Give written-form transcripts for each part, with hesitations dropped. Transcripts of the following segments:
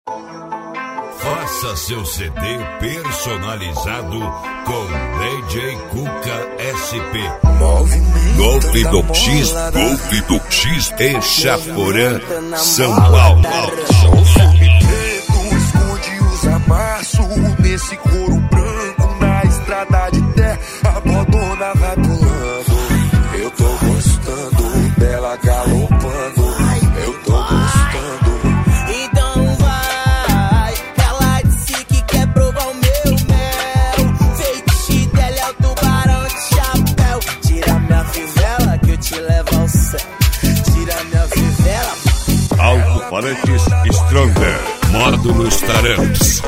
Faça seu CD personalizado com DJ Cuca SP. Golpe do X, Golpe do X em Chaporã, São Paulo. Preto esconde os amassos nesse couro branco na estrada de terra. A bodona vai pulando. Eu tô gostando dela galopando. Eu tô gostando. Então vai, ela disse que quer provar o meu mel. Feitiço dela é o tubarão de chapéu. Tira minha fivela que eu te levo ao céu. Tira minha fivela. Alto-falantes Stronger, módulos Tarantes.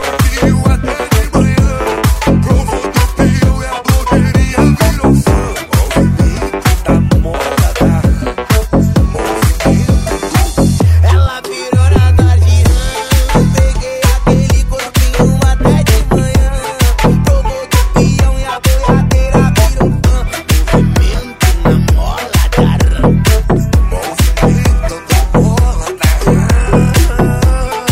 Ela virou na tarde, peguei aquele corpinho até de manhã. Provou do peão e a boiadeira virou um fã. Movimento na mola da rã. Movimento da mola da rã.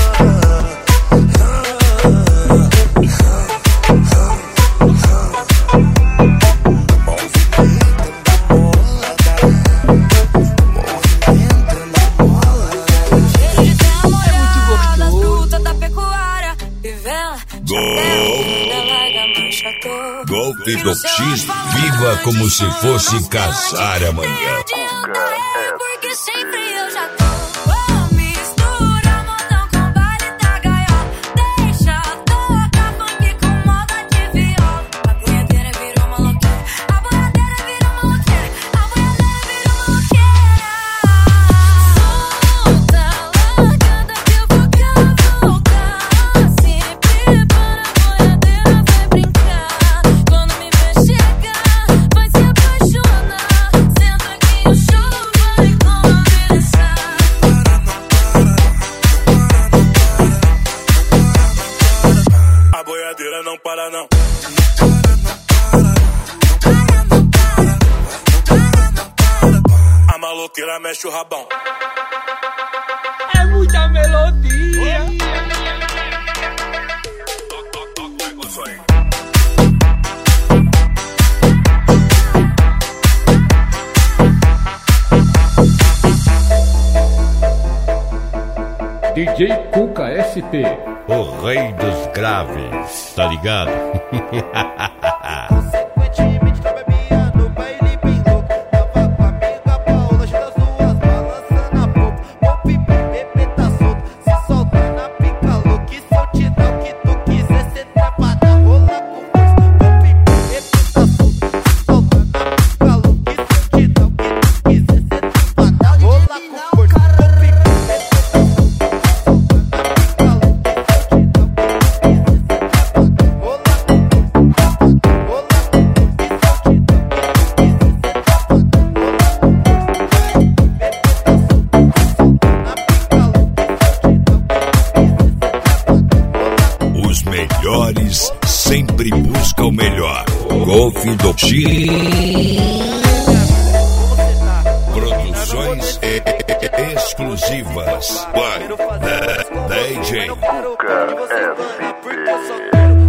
Golpe do X, viva como se fosse casar amanhã. Porque sempre eu já tô. Mistura modão com baile da gaiola. Deixa tocar funk com moda de viola. A boiadeira virou maloqueira. A boiadeira virou maloqueira. A boiadeira virou maloqueira. Solta, largada que eu vou cavalgar. Se prepara, a boiadeira vai brincar. Quando me ver chegar, vai se apaixonar. Senta aqui, o show vai começar. A boiadeira não para não. A maloqueira mexe o rabão. É muita melodia. DJ Cuca SP. O rei dos graves, tá ligado? Consequentemente tô bebia no baile bem louco. Tava com a amiga Paola, das duas balançando a boca. Pop, bebê tá solto, se solta na pica louca. E se eu te dar o que tu quiser, cê trepada, rola com força. Pop, bebê tá solto, se solta na pica louca. E se eu te dar o que tu quiser, cê trepada, rola com força. Pop, bebê tá solto, se solta na pica louca. E se eu te dar o que tu quiser, cê trepada, rola com força. Os melhores sempre buscam o melhor. Golpe do X. Produções exclusivas. By DJ Cuca SP.